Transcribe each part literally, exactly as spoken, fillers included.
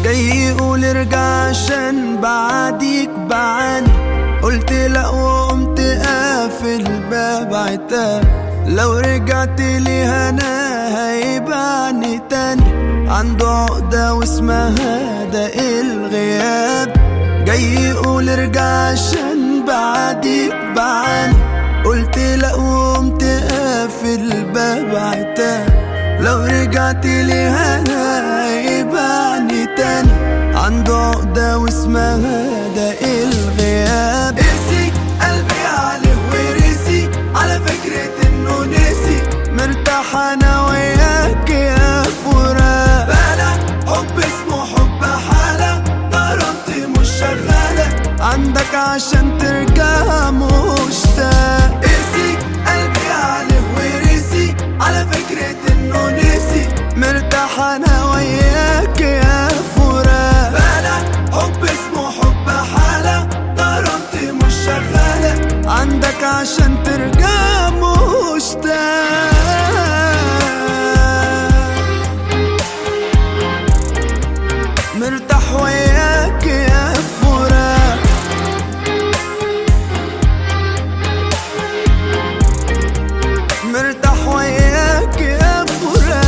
جاي يقول ارجع عشان بعديك بعاني. قلت لا وقمت قافل باب عتاب. لو رجعت لي انا هيبعني تاني. عنده عقدة واسمها ده الغياب. جاي يقول ارجع عشان بعديك بعاني. قلت لا وقمت قافل باب عتاب. لو رجعت لي انا هيبعني تاني. عنده عقدة واسمها ده الغياب. قسي قلبي عليه ورسي على فكرة انه نسي. مرتاح انا وياك يا فراق. بلا حب اسمه حب حالة. ضربتي مش شغالة عندك عشان ترجع مشتاق. قسي قلبي عليه ورسي على فكرة انه نسي. مرتاح انا وياك يا فراق. بلا حب اسمه حب حالة. ضربتي مش شغالة عندك عشان ترجع مشتاق. مرتاح وياك يا فراق. مرتاح وياك يا فراق.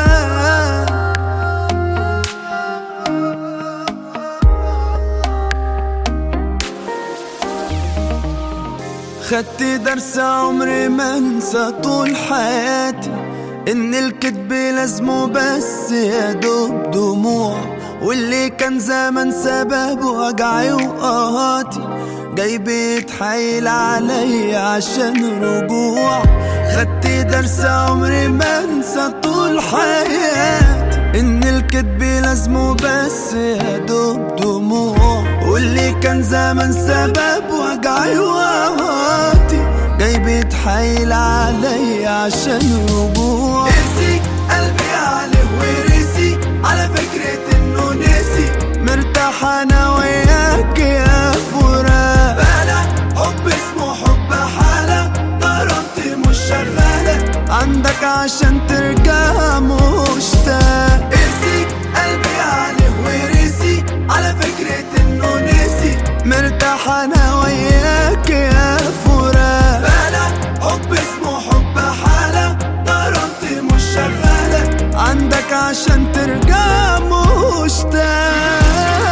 خدت درس عمري ما انسى طول حياتي. ان الكدب لازمه بس يا دوب دموع. واللي كان زمان سبب وجعي وقهاتي جاي بيتحايل عليا عشان رجوع. خدت درس عمري ما انسى طول حياتي. ان الكدب لازمه بس يا دوب دموع. واللي كان زمان سبب وجعي وقهاتي جاي بيتحايل عليا عشان رجوع. قسي قلبي عليه ورسي على فكرة انه نسي. مرتاح انا وياك يا فراق. بلا حب اسمه حب حالة. ضربتي مش شغالة عندك عشان ترجع مشتاق. قسي قلبي عليه ورسي على فكرة انه نسي. مرتاح انا وياك يا فراق. بلا حب اسمه حب حالة. ضربتي مش شغالة عندك عشان ترجع مشتاق.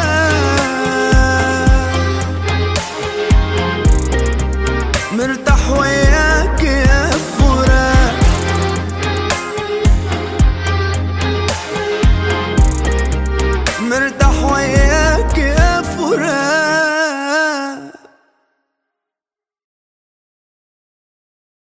مرتاح وياك يا فراق. مرتاح وياك يا فراق.